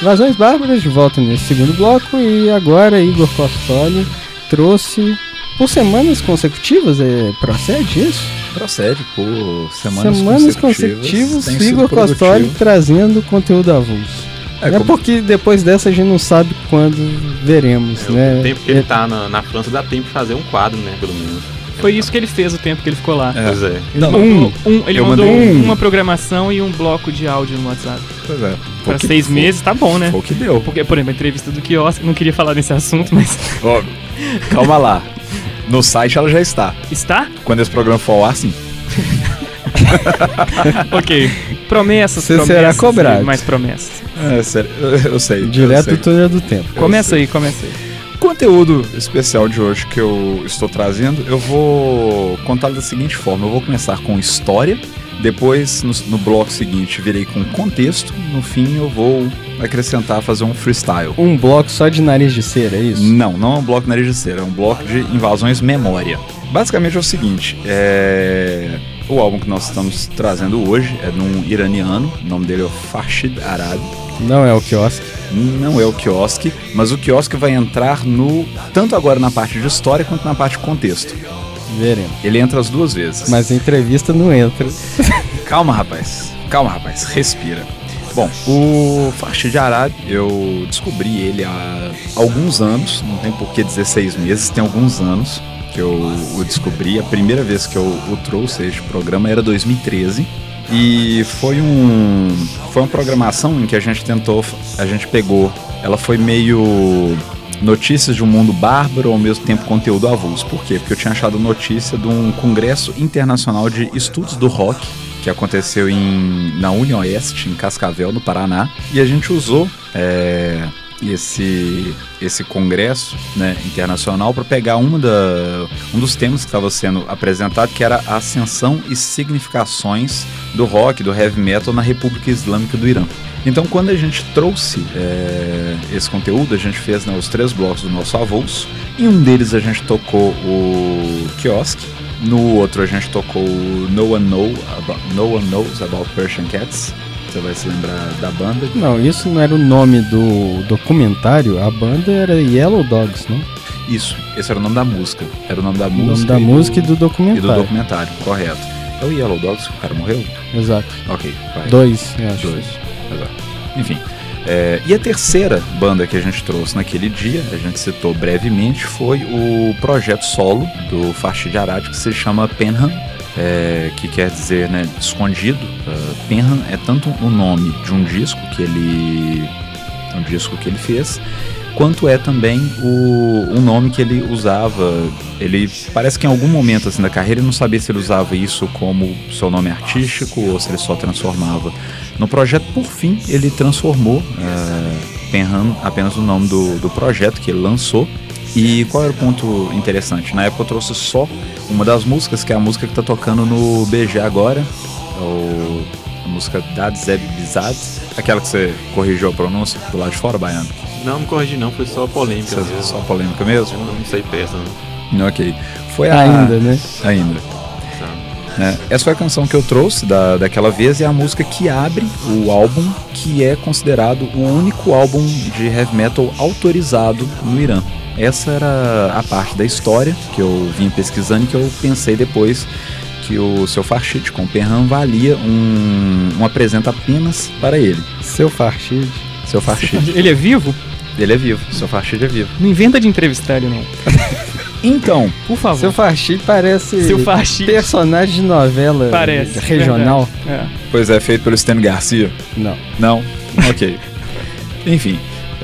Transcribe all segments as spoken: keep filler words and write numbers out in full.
Invasões Bárbaras de volta nesse segundo bloco e agora Igor Costoli trouxe por semanas consecutivas, é, procede isso? Procede por semanas, semanas consecutivas, consecutivas Igor Costoli travendo conteúdo avulso. É, é como... porque depois dessa a gente não sabe quando veremos, é, né? O tempo que ele tá na, na França dá tempo de fazer um quadro, né, pelo menos. Foi isso que ele fez o tempo que ele ficou lá. É. Pois é. Ele não, mandou, um, ele mandou um, uma programação e um bloco de áudio no WhatsApp. Pois é. Pra que, seis foi, meses, tá bom, né? Foi o que deu. Porque, por exemplo, a entrevista do quiosque, não queria falar desse assunto, mas... Oh, calma lá. No site ela já está. Está? Quando esse programa for ao ar, sim. Ok. Promessas, Você promessas. será cobrado. Mais promessas. É, sério. Eu sei. Direto eu sei. do túnel do tempo. Eu começa sei. aí, começa aí. Conteúdo especial de hoje que eu estou trazendo, eu vou contar da seguinte forma. Eu vou começar com história, depois no, no bloco seguinte virei com contexto, no fim eu vou acrescentar, fazer um freestyle. Um bloco só de nariz de cera, é isso? Não, não é um bloco de nariz de cera, é um bloco de invasões memória. Basicamente é o seguinte, é... o álbum que nós estamos trazendo hoje é de um iraniano, o nome dele é Farshid Arab. Não é o quiosque. Não é o quiosque, mas o quiosque vai entrar no tanto agora na parte de história quanto na parte de contexto. Veremos. Ele entra as duas vezes. Mas a entrevista não entra. Calma, rapaz. Calma, rapaz. Respira. Bom, o Farshid Arab, eu descobri ele há alguns anos, não tem por que dizer seis meses, tem alguns anos que eu o descobri. A primeira vez que eu o trouxe a este programa era dois mil e treze. E foi um foi uma programação em que a gente tentou, a gente pegou, ela foi meio notícias de um mundo bárbaro, ao mesmo tempo conteúdo avulso. Por quê? Porque eu tinha achado notícia de um congresso internacional de estudos do rock que aconteceu em, na UniOeste, em Cascavel, no Paraná, e a gente usou é, esse, esse congresso, né, internacional para pegar uma da, um dos temas que estava sendo apresentado, que era a ascensão e significações do rock, do heavy metal na República Islâmica do Irã. Então, quando a gente trouxe é, esse conteúdo, a gente fez, né, os três blocos do nosso avulso. Em um deles a gente tocou o quiosque, no outro a gente tocou o No One, Know About, No One Knows About Persian Cats. Você vai se lembrar da banda? Não, isso não era o nome do documentário. A banda era Yellow Dogs, não? Isso, esse era o nome da música. Era o nome da o música. nome da e música do, e do documentário. E do documentário, correto. É o Yellow Dogs que o cara morreu? Exato. Ok, vai. Dois, eu acho. Dois, exato. Enfim. É, e a terceira banda que a gente trouxe naquele dia, a gente citou brevemente, foi o projeto solo do Farshid Arab, que se chama Penham. É, que quer dizer, né, escondido. uh, Penham é tanto o nome de um disco que ele um disco que ele fez, quanto é também o, o nome que ele usava. Ele parece que em algum momento assim da carreira ele não sabia se ele usava isso como seu nome artístico ou se ele só transformava no projeto. Por fim ele transformou uh, Penham apenas o nome do, do projeto que ele lançou. E qual era o ponto interessante? Na época eu trouxe só uma das músicas, que é a música que tá tocando no B G agora, o, a música Dad Zeb Bizad, aquela que você corrigiu a pronúncia do lado de fora, Baiano? Não, não corrigi não, foi só polêmica Você, mesmo. Só polêmica mesmo? Eu não sei peça, não. Ok. Foi a... Ainda, né? Ainda. É, essa foi a canção que eu trouxe da, daquela vez e é a música que abre o álbum, que é considerado o único álbum de heavy metal autorizado no Irã. Essa era a parte da história que eu vim pesquisando e que eu pensei depois que o seu Farshid com Penham valia um, um apresento apenas para ele. Seu Farshid. Seu Farshid. Ele é vivo? Ele é vivo, seu Farshid é vivo. Não inventa de entrevistar ele, não. Então, por favor. Seu Farshid parece seu Farshid. personagem de novela parece, regional. É. Pois é, feito pelo Stan Garcia? Não. Não? Ok. Enfim.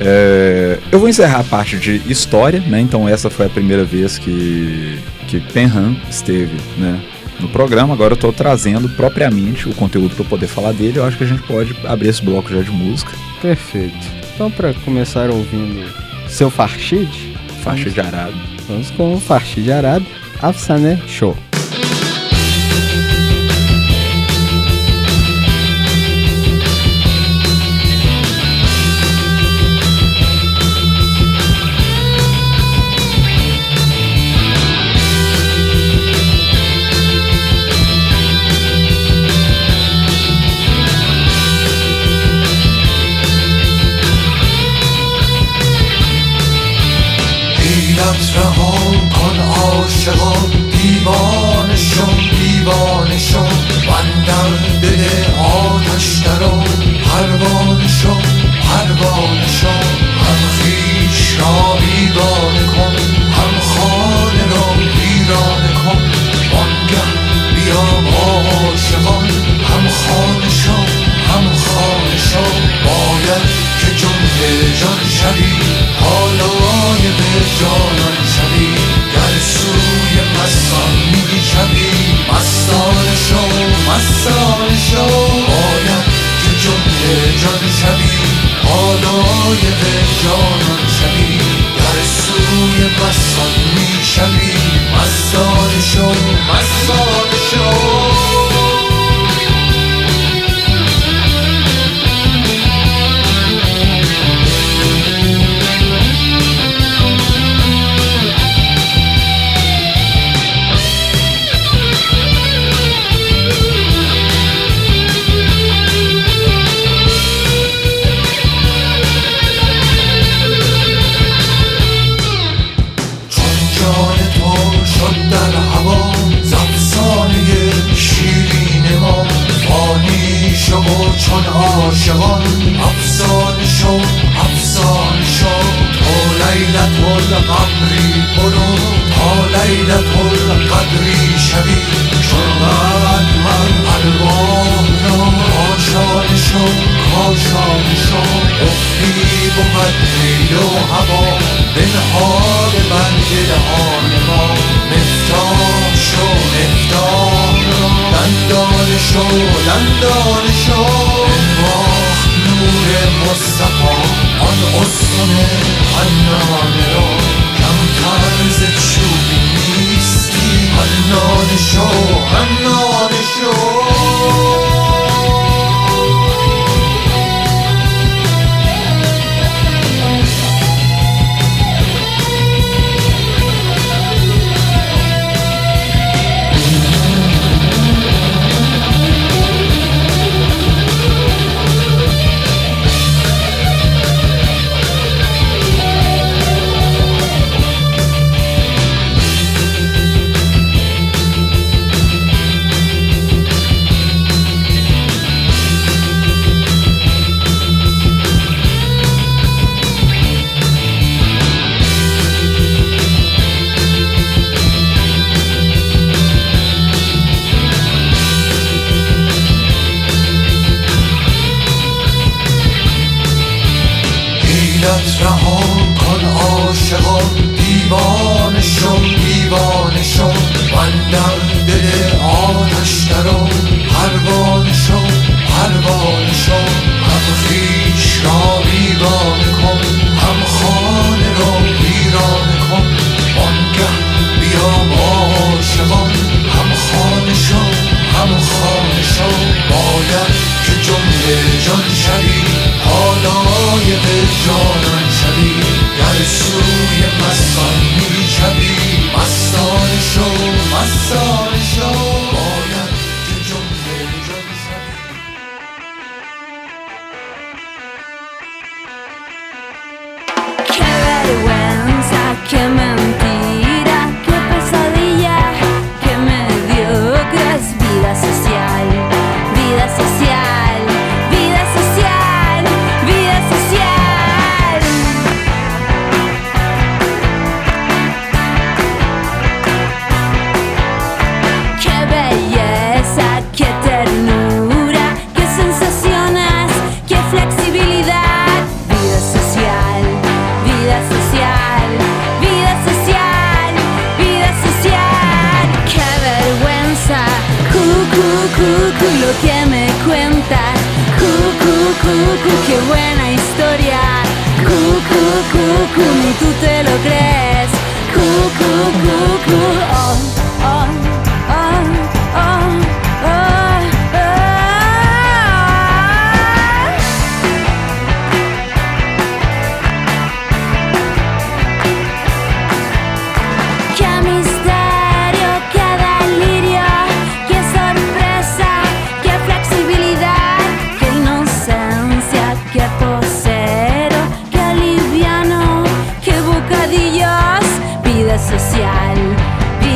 É, eu vou encerrar a parte de história, né? Então essa foi a primeira vez que, que Penham esteve, né, no programa. Agora eu estou trazendo propriamente o conteúdo para poder falar dele. Eu acho que a gente pode abrir esse bloco já de música. Perfeito. Então, para começar ouvindo seu Farshid, Farshid Arab, vamos com o Farshid Arab, Afsaneh Show. عاشقان دیوانه شو دیوانه شو من در دل آتش درو پروانه شو پروانه شو هم خویش را بیگانه کن هم خانه را ویرانه کن وانگه بیا با عاشقان هم خانه شو هم خانه شو باید که جمله جان شوی حالای به جانان شوی گر سوی مستان می شوی مستانه شو مستانه شو باید که جمله جان شوی حالای به جانان شوی گر سوی مستان می شوی مستانه شو مستانه شو چون عاشقان افسانه شو افسانه شو تا لیلت القمری برو تا لیلت القدری شوی چون قد من ارواح را کاشانه شو کاشانه شو افتی بود میل و هوا بنهاد بر دهان ما مفتاح شو مفتاح را دندانه شو دندانه شو انواخ نور مصطفی آن اصل حنانه را کمتر ز چوبی نیستی حنانه شو حنانه شو رها کن عاشقان دیوانه شو دیوانه شو من در دل آتش درو پروانه شو پروانه شو هم خویش را بیگانه کن هم خانه را ویرانه کن وانگه بیا با عاشقان هم خانه شو هم خانه شو باید که جمله جان شوی حالای به جانان شوی گر سوی مستان می شوی مستانه شو مستانه شو باید که جمله جان شوی Qué vergüenza, qué mentira, qué pesadilla, qué mediocre es vida social, vida social, vida social, vida social. Qué belleza, qué ternura, qué sensaciones, qué flexibilidad, vida social, vida social, vida social, vida social. Qué vergüenza, cu, cu, cu, cu, lo que me cuenta, cu, cu, cu, cu, qué buena historia, cu, cu, cu, cu, ni tú te lo crees, cu, cu, cu, cu, oh, oh, oh, oh, oh, oh. Qué misterio, qué delirio, qué sorpresa, qué flexibilidad, qué inocencia, qué posero, qué liviano, qué bocadillos, vida social,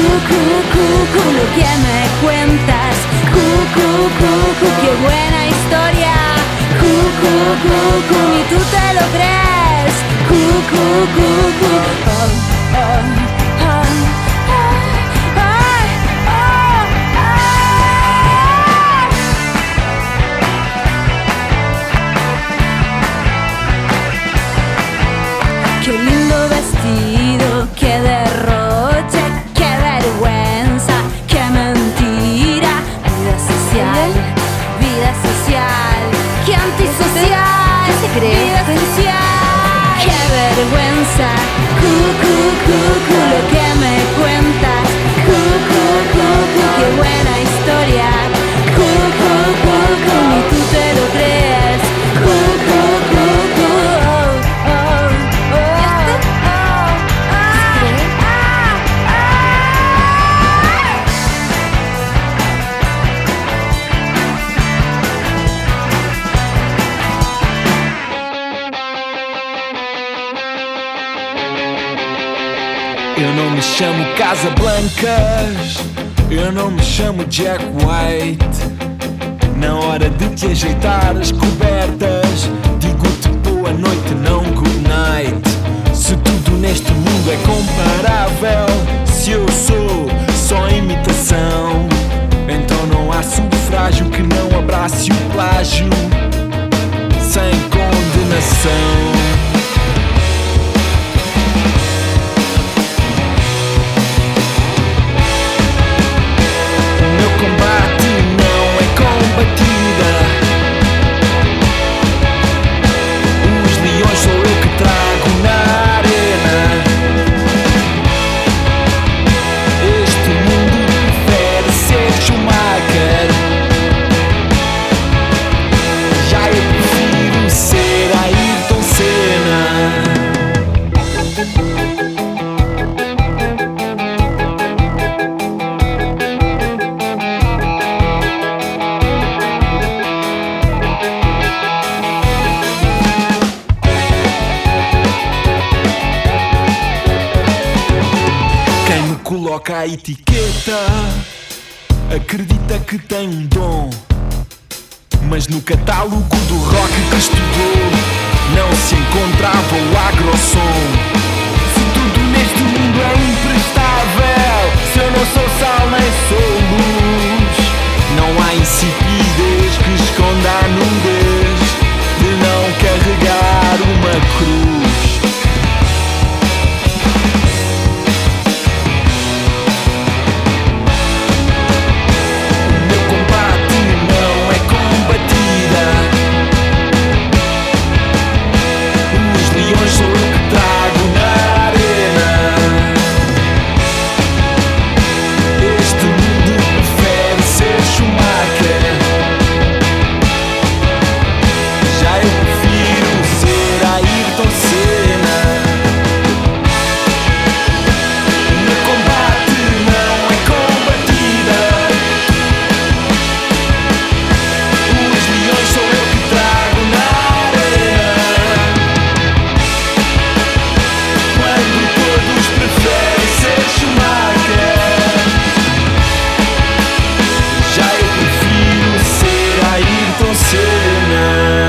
cu, cu, cu, lo que me cuentas. Cu, cu, cu, cu, qué buena historia. Cu, cu, cu, cu, ni tú te lo crees. Cu, cu, cu, cu, oh, oh, oh, oh, oh, oh. Qué lindo vestido, qué derroche, qué vergüenza, qué mentira. Vida social, vida social, qué antisocial. ¿Qué se cree? Vida social, qué vergüenza. Cu, cu, cu, cu, lo que me cuentas. Cu, cu, cu, cu, qué buena historia. Cu, cu, cu, cu, ni tú te lo crees. Cu, cu, cu, cu, oh, oh, oh, oh, Eu não me chamo Casablancas, eu não me chamo Jack White. Na hora de te ajeitar as cobertas, digo-te boa noite, não good night. Se tudo neste mundo é comparável, se eu sou só imitação, então não há sufrágio que não abrace o plágio sem condenação. Combate não é combatida. Os leões sou eu que trago na arena. Este mundo prefere ser Schumacher. Já eu prefiro ser Ayrton Senna. Coloca a etiqueta, acredita que tem um dom, mas no catálogo do rock que estudou não se encontrava o agrossom. Se tudo neste mundo é imprestável, se eu não sou sal nem sou luz, não há insipidez que esconda a nudez de não carregar uma cruz. Sou eu que trago na arena. Este mundo prefere ser Schumacher. Já eu prefiro ser Ayrton Senna. No combate não é combatida. Os leões sou eu que trago na arena. Todos preferem ser Schumacher. Já eu prefiro ser Ayrton Senna.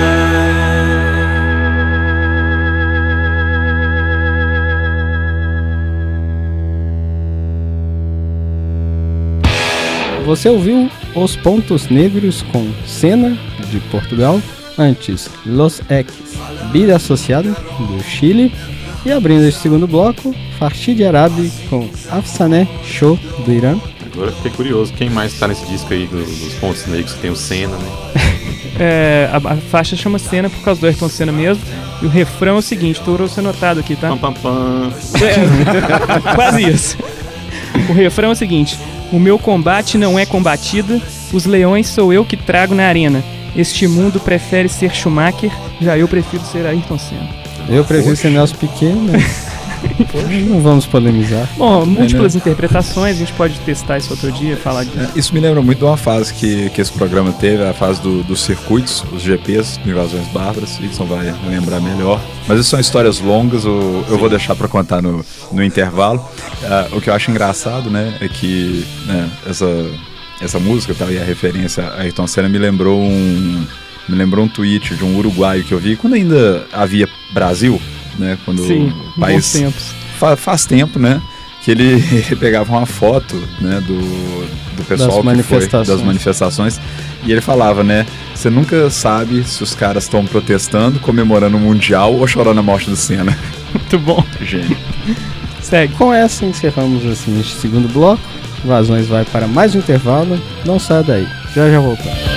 Você ouviu Os Pontos Negros com Senna, de Portugal, antes Los X, Vida Associada, do Chile, e abrindo este segundo bloco, Farshid Arabi com Afsaneh Show, do Irã. Agora eu fiquei curioso, quem mais tá nesse disco aí dos, dos Pontos Negros, que tem o Senna, né? É, a, a faixa chama Senna por causa do Ayrton Senna mesmo, e o refrão é o seguinte, tô você anotado aqui, tá? Pam, pam, pam. É, quase isso. O refrão é o seguinte: o meu combate não é combatida, os leões sou eu que trago na arena. Este mundo prefere ser Schumacher, já eu prefiro ser Ayrton Senna. Eu prefiro ser Nelson Piquet, mas Não vamos polemizar. Bom, múltiplas interpretações, a gente pode testar isso outro dia, falar de... É, isso me lembra muito de uma fase que, que esse programa teve, a fase do, dos circuitos, os G Ps, Invasões Bárbaras. Edson vai lembrar melhor. Mas isso são histórias longas, eu, eu vou deixar para contar no, no intervalo. Uh, o que eu acho engraçado, né, é que né, essa, essa música tá, e a referência a Ayrton Senna me lembrou um... Me lembrou um tweet de um uruguaio que eu vi quando ainda havia Brasil, né? Quando Sim, o país bons tempos. Fa- faz tempo, né? Que ele, ele pegava uma foto, né? Do, do pessoal Das que manifestações. foi das manifestações e ele falava, né? Você nunca sabe se os caras estão protestando, comemorando o Mundial ou chorando a morte do Senna. Muito bom. Gênio. Segue. Com essa encerramos assim este segundo bloco. Vazões vai para mais um intervalo. Não saia daí. Já já voltamos.